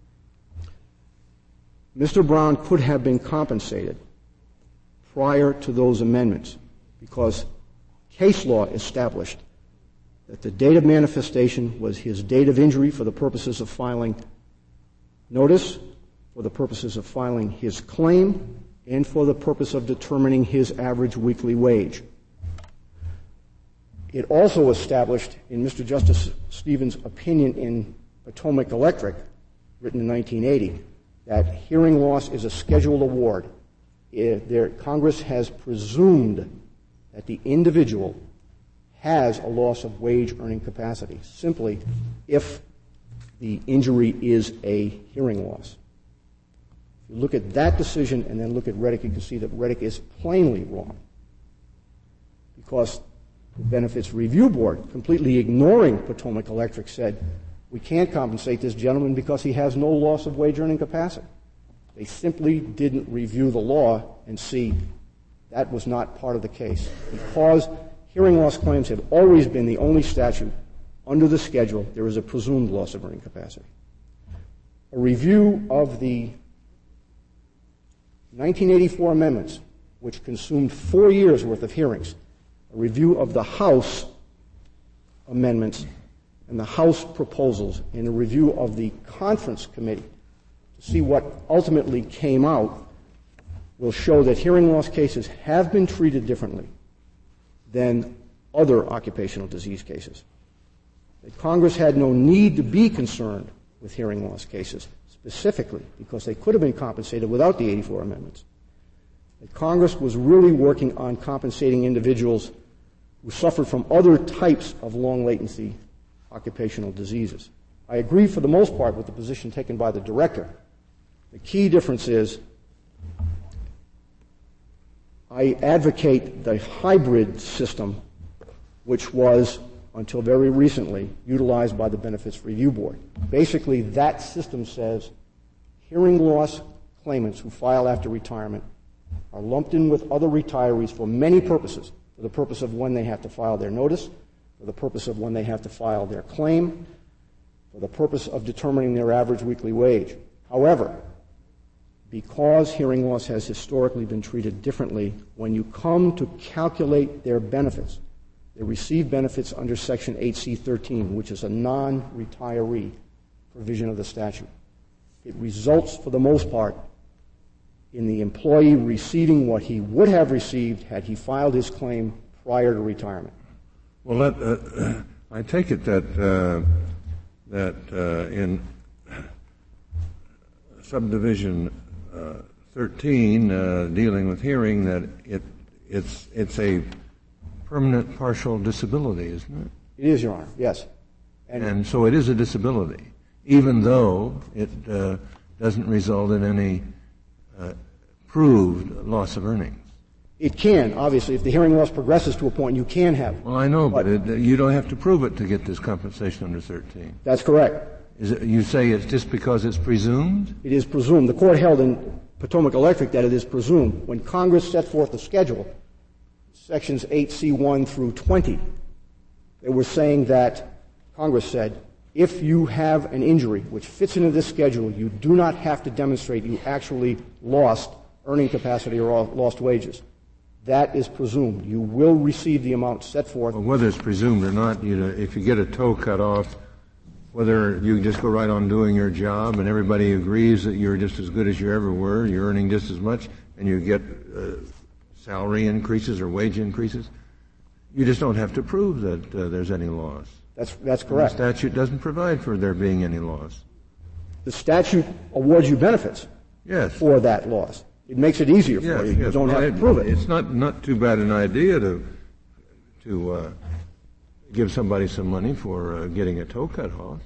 Mister Brown could have been compensated prior to those amendments because case law established that the date of manifestation was his date of injury for the purposes of filing notice, for the purposes of filing his claim, and for the purpose of determining his average weekly wage. It also established, in Mister Justice Stevens' opinion in Potomac Electric, written in nineteen eighty, that hearing loss is a scheduled award. If there, Congress has presumed that the individual has a loss of wage earning capacity, simply if the injury is a hearing loss. If you look at that decision and then look at Reddick, you can see that Reddick is plainly wrong, because the Benefits Review Board, completely ignoring Potomac Electric, said, we can't compensate this gentleman because he has no loss of wage earning capacity. They simply didn't review the law and see that was not part of the case. Because hearing loss claims have always been the only statute under the schedule, there is a presumed loss of earning capacity. A review of the nineteen eighty-four amendments, which consumed four years' worth of hearings, a review of the House amendments and the House proposals, and a review of the conference committee to see what ultimately came out, will show that hearing loss cases have been treated differently than other occupational disease cases. That Congress had no need to be concerned with hearing loss cases specifically because they could have been compensated without the eighty-four amendments. That Congress was really working on compensating individuals who suffered from other types of long latency occupational diseases. I agree for the most part with the position taken by the director. The key difference is I advocate the hybrid system, which was, until very recently, utilized by the Benefits Review Board. Basically, that system says hearing loss claimants who file after retirement are lumped in with other retirees for many purposes, for the purpose of when they have to file their notice, for the purpose of when they have to file their claim, for the purpose of determining their average weekly wage. However, because hearing loss has historically been treated differently, when you come to calculate their benefits, they receive benefits under Section eight C thirteen, which is a non-retiree provision of the statute. It results, for the most part, in the employee receiving what he would have received had he filed his claim prior to retirement.
Well, that, uh, I take it that uh, that uh, in subdivision uh, thirteen, uh, dealing with hearing, that it it's it's a permanent partial disability, isn't it?
It is, Your Honor. Yes,
and, and so it is a disability, even though it uh, doesn't result in any uh, proved loss of earnings.
It can, obviously. If the hearing loss progresses to a point, you can have it.
Well, I know, but, but it, you don't have to prove it to get this compensation under thirteen.
That's correct.
Is it, you say it's just because it's presumed?
It is presumed. The court held in Potomac Electric that it is presumed. When Congress set forth the schedule, sections eight C one through twenty, they were saying that, Congress said, if you have an injury which fits into this schedule, you do not have to demonstrate you actually lost earning capacity or lost wages. That is presumed. You will receive the amount set forth.
Well, whether it's presumed or not, you know, if you get a toe cut off, whether you just go right on doing your job and everybody agrees that you're just as good as you ever were, you're earning just as much, and you get uh, salary increases or wage increases, you just don't have to prove that uh, there's any loss.
That's, that's correct.
And the statute doesn't provide for there being any loss.
The statute awards you benefits
yes.
for that loss. It makes it easier
yes,
for you.
Yes.
You don't
well,
have to prove it.
It's not, not too bad an idea to to uh, give somebody some money for uh, getting a toe cut off.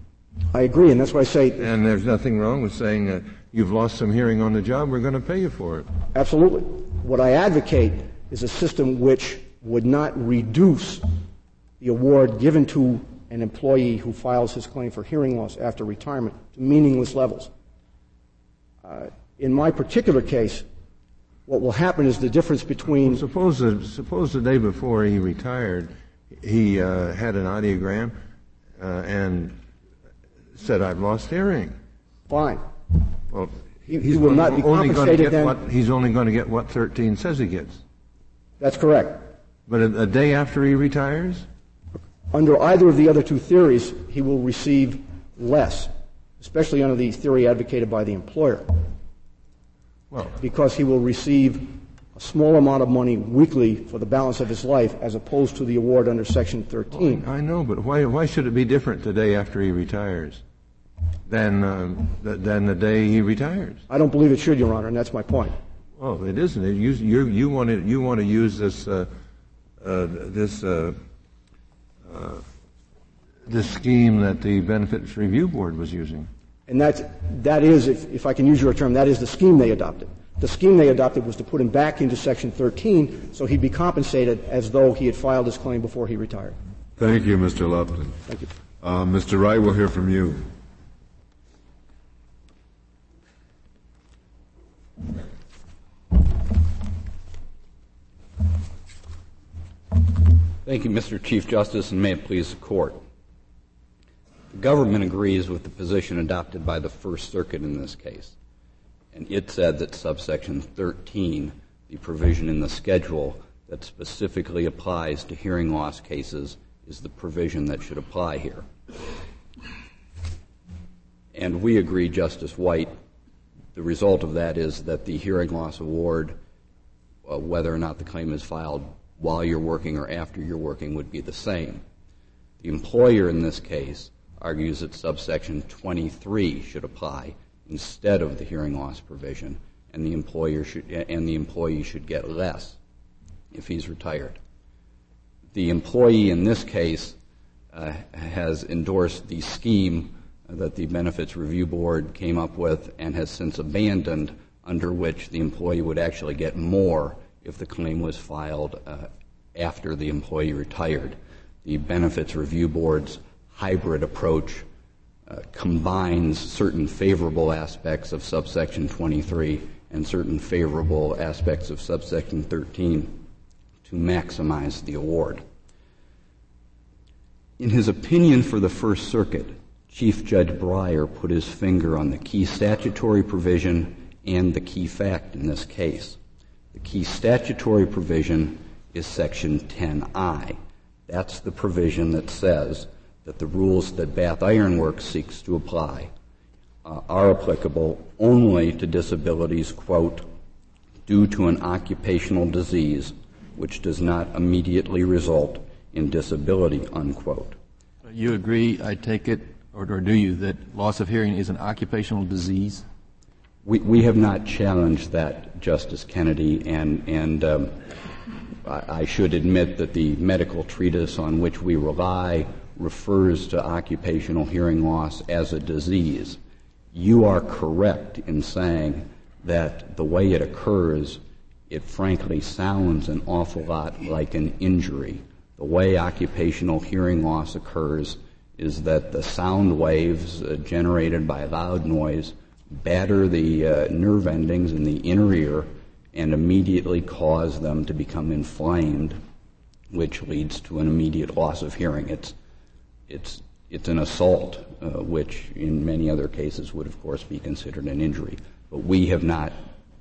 I agree, and that's why I say...
And there's nothing wrong with saying uh, you've lost some hearing on the job, we're going to pay you for it.
Absolutely. What I advocate is a system which would not reduce the award given to an employee who files his claim for hearing loss after retirement to meaningless levels. Uh, in my particular case, what will happen is the difference between...
Well, suppose, the, suppose the day before he retired, he uh, had an audiogram uh, and said, I've lost hearing.
Fine.
Well,
he, he will not be
only
compensated then.
What, he's only going to get what thirteen says he gets.
That's correct.
But a, a day after he retires?
Under either of the other two theories, he will receive less, especially under the theory advocated by the employer.
Well,
because he will receive a small amount of money weekly for the balance of his life as opposed to the award under Section thirteen.
Well, I know, but why, why should it be different the day after he retires than, uh, th- than the day he retires?
I don't believe it should, Your Honor, and that's my point.
Oh, it isn't. It, you, you, you, want to, you want to use this, uh, uh, this, uh, uh, this scheme that the Benefits Review Board was using.
And that's, that is, if, if I can use your term, that is the scheme they adopted. The scheme they adopted was to put him back into Section thirteen so he'd be compensated as though he had filed his claim before he retired.
Thank you, Mister Lupton.
Thank you.
Uh, Mister Wright, we'll hear from you.
Thank you, Mister Chief Justice, and may it please the Court. The government agrees with the position adopted by the First Circuit in this case. And it said that subsection thirteen, the provision in the schedule that specifically applies to hearing loss cases, is the provision that should apply here. And we agree, Justice White, the result of that is that the hearing loss award, uh, whether or not the claim is filed while you're working or after you're working, would be the same. The employer in this case argues that subsection twenty-three should apply instead of the hearing loss provision, and the employer should, and the employee should get less if he's retired. The employee in this case uh, has endorsed the scheme that the Benefits Review Board came up with and has since abandoned, under which the employee would actually get more if the claim was filed uh, after the employee retired. The Benefits Review Board's hybrid approach uh, combines certain favorable aspects of subsection twenty-three and certain favorable aspects of subsection thirteen to maximize the award. In his opinion for the First Circuit, Chief Judge Breyer put his finger on the key statutory provision and the key fact in this case. The key statutory provision is section ten I. That's the provision that says that the rules that Bath Iron Works seeks to apply uh, are applicable only to disabilities, quote, due to an occupational disease which does not immediately result in disability, unquote.
You agree, I take it, or, or do you, that loss of hearing is an occupational disease?
We, we have not challenged that, Justice Kennedy, and, and um, I, I should admit that the medical treatise on which we rely refers to occupational hearing loss as a disease. You are correct in saying that the way it occurs, it frankly sounds an awful lot like an injury. The way occupational hearing loss occurs is that the sound waves uh, generated by loud noise batter the uh, nerve endings in the inner ear and immediately cause them to become inflamed, which leads to an immediate loss of hearing. It's it's it's an assault, uh, which in many other cases would, of course, be considered an injury. But we have not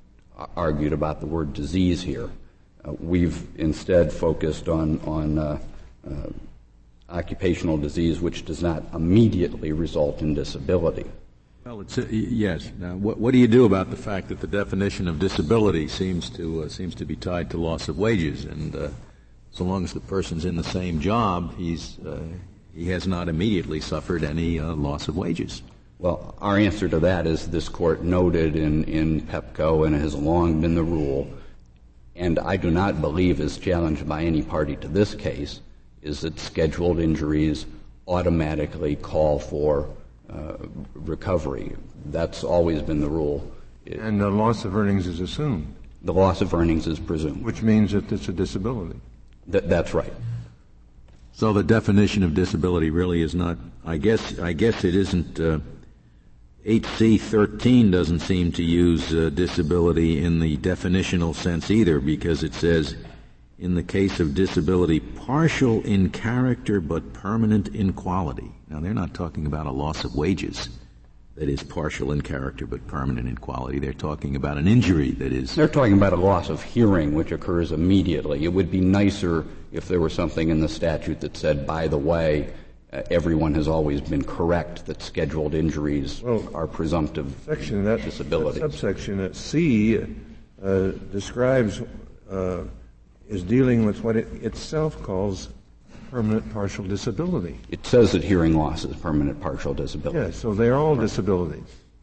argued about the word disease here. Uh, we've instead focused on on uh, uh, occupational disease, which does not immediately result in disability.
Well, it's, uh, yes. Now, what, what do you do about the fact that the definition of disability seems to uh, seems to be tied to loss of wages, and uh, so long as the person's in the same job, he's uh, he has not immediately suffered any uh, loss of wages?
Well, our answer to that is this court noted in in PEPCO, and it has long been the rule, and I do not believe is challenged by any party to this case, is that scheduled injuries automatically call for uh, recovery. That's always been the rule.
And the loss of earnings is assumed.
The loss of earnings is presumed.
Which means that it's a disability.
Th- that's right.
So the definition of disability really is not, I guess, I guess it isn't, uh, H C thirteen doesn't seem to use uh, disability in the definitional sense either, because it says, in the case of disability, partial in character but permanent in quality. Now, they're not talking about a loss of wages that is partial in character but permanent in quality. They're talking about an injury that is...
They're talking about a loss of hearing, which occurs immediately. It would be nicer if there were something in the statute that said, by the way, uh, everyone has always been correct that scheduled injuries
well,
are presumptive
section, that,
disabilities.
That subsection at C uh, describes... Uh, is dealing with what it itself calls permanent partial disability.
It says that hearing loss is permanent partial disability.
Yeah, so they're all disabilities.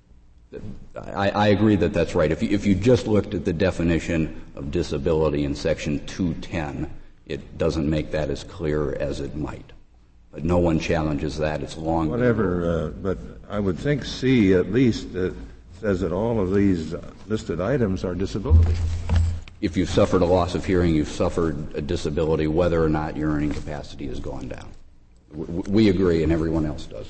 I, I agree that that's right. If you, if you just looked at the definition of disability in Section two ten, it doesn't make that as clear as it might. But no one challenges that. It's long.
Whatever, uh, but I would think C at least uh, says that all of these listed items are disabilities.
If you've suffered a loss of hearing, you've suffered a disability, whether or not your earning capacity has gone down. We agree, and everyone else does.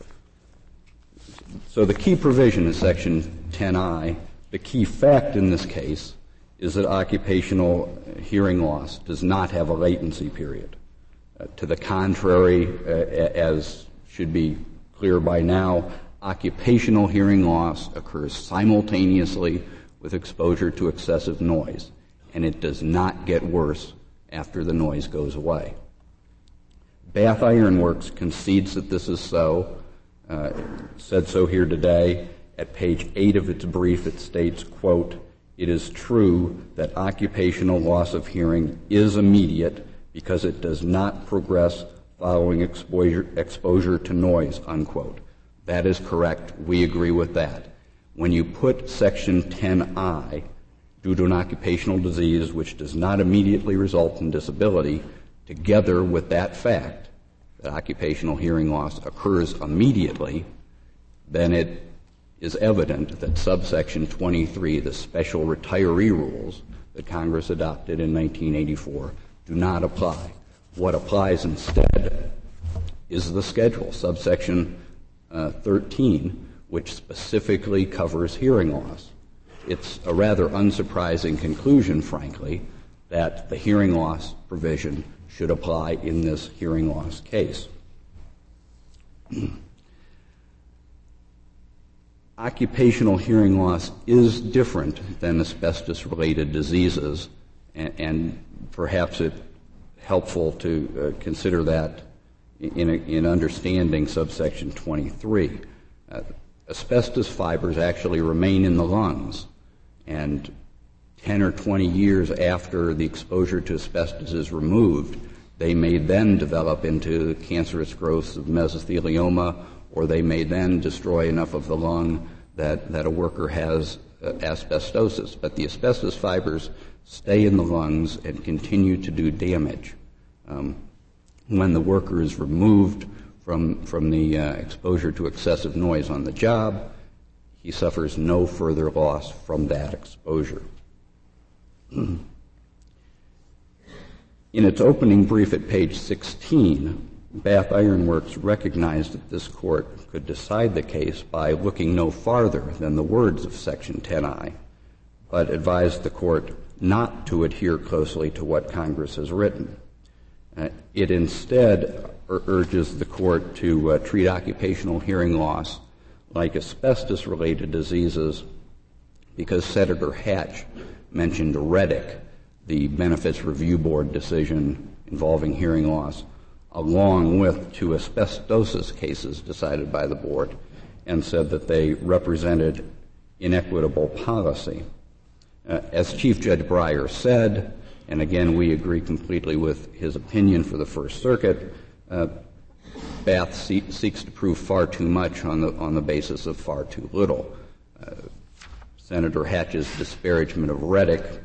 So the key provision is Section ten I. The key fact in this case is that occupational hearing loss does not have a latency period. Uh, to the contrary, uh, as should be clear by now, occupational hearing loss occurs simultaneously with exposure to excessive noise, and it does not get worse after the noise goes away. Bath Iron Works concedes that this is so, uh, said so here today. At page eight of its brief, it states, quote, "It is true that occupational loss of hearing is immediate because it does not progress following exposure, exposure to noise," unquote. That is correct. We agree with that. When you put Section ten I, due to an occupational disease which does not immediately result in disability, together with that fact that occupational hearing loss occurs immediately, then it is evident that subsection twenty-three, the special retiree rules that Congress adopted in nineteen eighty-four, do not apply. What applies instead is the schedule, subsection uh, thirteen, which specifically covers hearing loss. It's a rather unsurprising conclusion, frankly, that the hearing loss provision should apply in this hearing loss case. Occupational hearing loss is different than asbestos-related diseases, and, and perhaps it's helpful to uh, consider that in, a, in understanding subsection twenty-three. Uh, asbestos fibers actually remain in the lungs, and ten or twenty years after the exposure to asbestos is removed, they may then develop into cancerous growths of mesothelioma, or they may then destroy enough of the lung that, that a worker has uh, asbestosis. But the asbestos fibers stay in the lungs and continue to do damage. Um, when the worker is removed from, from the uh, exposure to excessive noise on the job, he suffers no further loss from that exposure. In its opening brief at page sixteen, Bath Iron Works recognized that this court could decide the case by looking no farther than the words of Section ten I, but advised the court not to adhere closely to what Congress has written. Uh, it instead ur- urges the court to uh, treat occupational hearing loss like asbestos-related diseases because Senator Hatch mentioned Reddick, the Benefits Review Board decision involving hearing loss, along with two asbestosis cases decided by the board, and said that they represented inequitable policy. Uh, as Chief Judge Breyer said, and again we agree completely with his opinion for the First Circuit, uh, Bath see- seeks to prove far too much on the, on the basis of far too little. Uh, Senator Hatch's disparagement of Reddick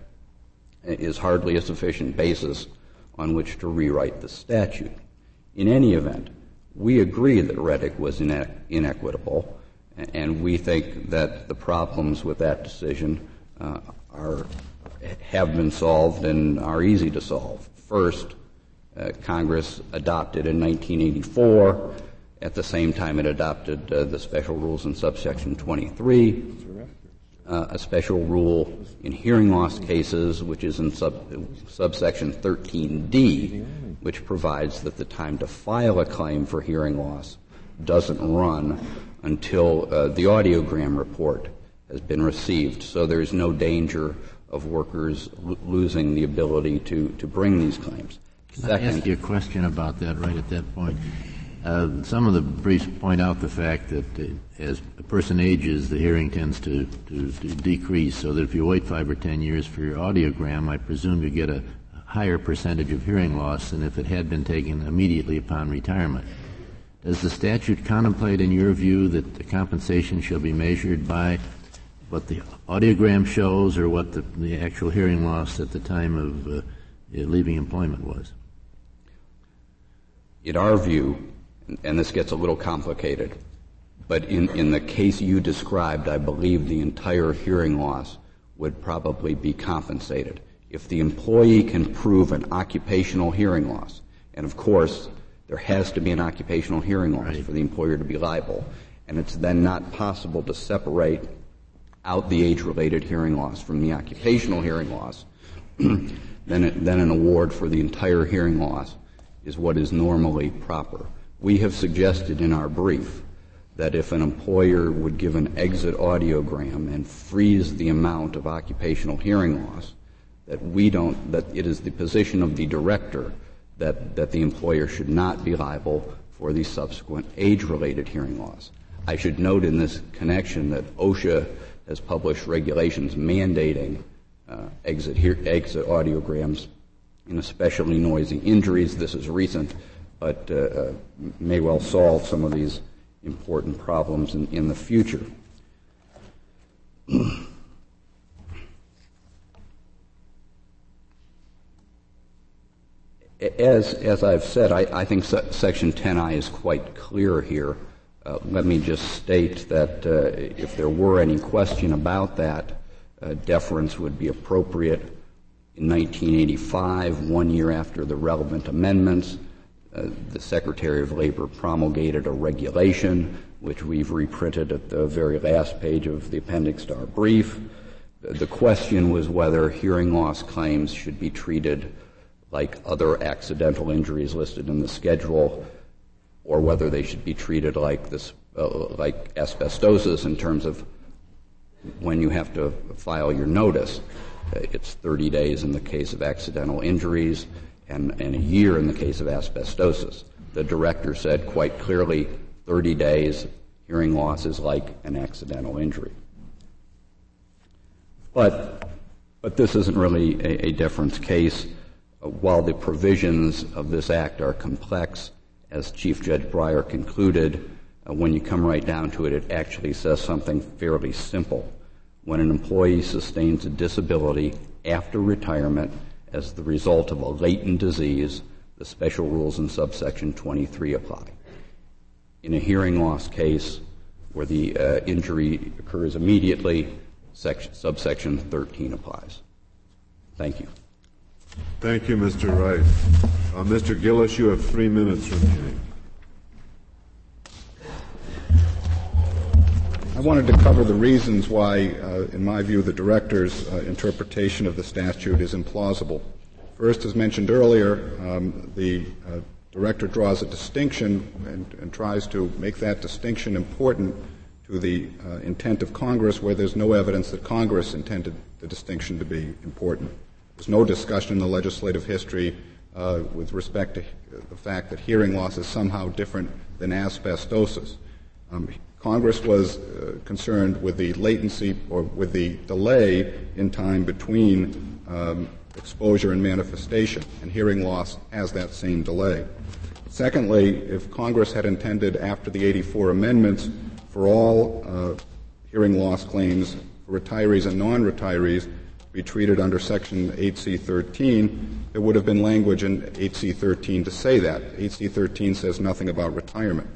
is hardly a sufficient basis on which to rewrite the statute. In any event, we agree that Reddick was ine- inequitable, and we think that the problems with that decision uh, are have been solved and are easy to solve. First, uh, Congress adopted in nineteen eighty-four, at the same time it adopted uh, the special rules in subsection twenty-three, uh, a special rule in hearing loss cases, which is in sub, subsection thirteen D, which provides that the time to file a claim for hearing loss doesn't run until uh, the audiogram report has been received. So there is no danger of workers l- losing the ability to, to bring these claims.
Can
Second,
I ask you a question about that right at that point? Uh, some of the briefs point out the fact that uh, as a person ages, the hearing tends to, to, to decrease, so that if you wait five or ten years for your audiogram, I presume you get a higher percentage of hearing loss than if it had been taken immediately upon retirement. Does the statute contemplate, in your view, that the compensation shall be measured by what the audiogram shows or what the, the actual hearing loss at the time of uh, leaving employment was?
In our view, and this gets a little complicated, but in, in the case you described, I believe the entire hearing loss would probably be compensated. If the employee can prove an occupational hearing loss, and of course there has to be an occupational hearing loss right. for the employer to be liable, and it's then not possible to separate out the age-related hearing loss from the occupational hearing loss, then, it, then an award for the entire hearing loss is what is normally proper. We have suggested in our brief that if an employer would give an exit audiogram and freeze the amount of occupational hearing loss, that we don't, that it is the position of the director that, that the employer should not be liable for the subsequent age-related hearing loss. I should note in this connection that OSHA has published regulations mandating uh, exit, hear, exit audiograms in especially noisy injuries. This is recent, but uh, uh, may well solve some of these important problems in, in the future. As, as I've said, I, I think se- Section ten I is quite clear here. Uh, let me just state that uh, if there were any question about that, uh, deference would be appropriate. In nineteen eighty-five, one year after the relevant amendments, uh, the Secretary of Labor promulgated a regulation, which we've reprinted at the very last page of the appendix to our brief. The question was whether hearing loss claims should be treated like other accidental injuries listed in the schedule, or whether they should be treated like this, uh, like asbestosis in terms of when you have to file your notice. Uh, it's thirty days in the case of accidental injuries and, and a year in the case of asbestosis. The director said quite clearly thirty days, hearing loss is like an accidental injury. But, but this isn't really a, a deference case. Uh, while the provisions of this act are complex, as Chief Judge Breyer concluded, uh, when you come right down to it, it actually says something fairly simple. When an employee sustains a disability after retirement as the result of a latent disease, the special rules in subsection twenty-three apply. In a hearing loss case where the uh, injury occurs immediately, section, subsection thirteen applies. Thank you.
Thank you, Mister Wright. Uh, Mister Gillis, you have three minutes remaining.
I wanted to cover the reasons why, uh, in my view, the director's uh, interpretation of the statute is implausible. First, as mentioned earlier, um, the uh, director draws a distinction and, and tries to make that distinction important to the uh, intent of Congress, where there's no evidence that Congress intended the distinction to be important. There's no discussion in the legislative history uh, with respect to the fact that hearing loss is somehow different than asbestosis. Um, Congress was uh, concerned with the latency or with the delay in time between um, exposure and manifestation, and hearing loss has that same delay. Secondly, if Congress had intended after the eighty-four amendments for all uh, hearing loss claims for retirees and non-retirees to be treated under Section eight C thirteen, there would have been language in eight C thirteen to say that. eight C thirteen says nothing about retirement.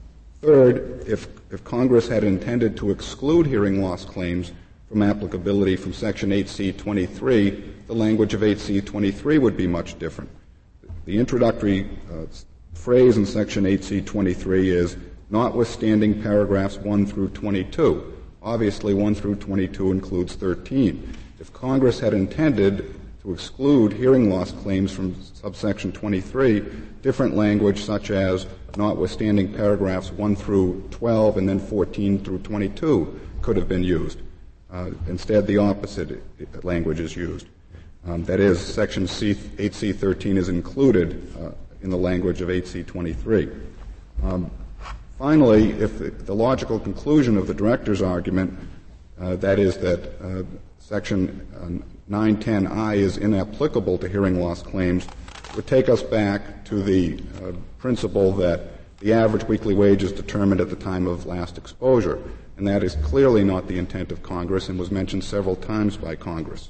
Third, if, if Congress had intended to exclude hearing loss claims from applicability from Section eight C twenty-three, the language of eight C twenty-three would be much different. The introductory uh, phrase in Section eight C twenty-three is, notwithstanding paragraphs one through twenty-two. Obviously, one through twenty-two includes thirteen. If Congress had intended to exclude hearing loss claims from subsection twenty-three, different language such as notwithstanding paragraphs one through twelve and then fourteen through twenty-two could have been used. Uh, instead, the opposite language is used. Um, that is, Section C, eight C thirteen is included uh, in the language of eight C twenty-three. Um, finally, if the, the logical conclusion of the director's argument, uh, that is that uh, Section uh, nine ten I is inapplicable to hearing loss claims, would take us back to the uh, principle that the average weekly wage is determined at the time of last exposure, and that is clearly not the intent of Congress and was mentioned several times by Congress.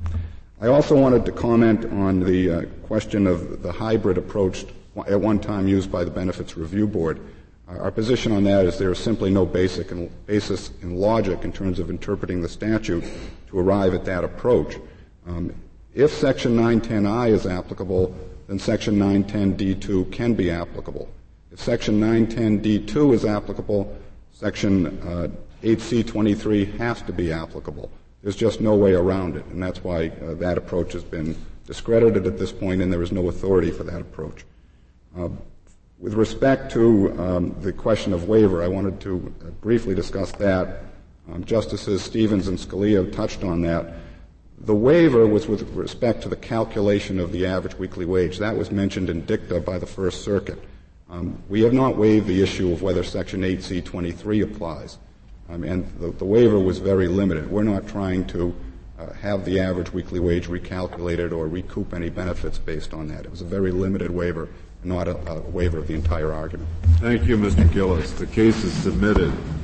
I also wanted to comment on the uh, question of the hybrid approach at one time used by the Benefits Review Board. Uh, our position on that is there is simply no basic in, basis in logic in terms of interpreting the statute to arrive at that approach. Um, if Section nine ten I is applicable, then Section nine ten D two can be applicable. If Section nine ten D two is applicable, Section uh, eight C twenty-three has to be applicable. There's just no way around it, and that's why uh, that approach has been discredited at this point, and there is no authority for that approach. Uh, With respect to um, the question of waiver, I wanted to uh, briefly discuss that. Um, Justices Stevens and Scalia touched on that. The waiver was with respect to the calculation of the average weekly wage. That was mentioned in dicta by the First Circuit. Um, we have not waived the issue of whether Section eight C twenty-three applies. Um, and the, the waiver was very limited. We're not trying to uh, have the average weekly wage recalculated or recoup any benefits based on that. It was a very limited waiver, not a, a waiver of the entire argument.
Thank you, Mister Gillis. The case is submitted.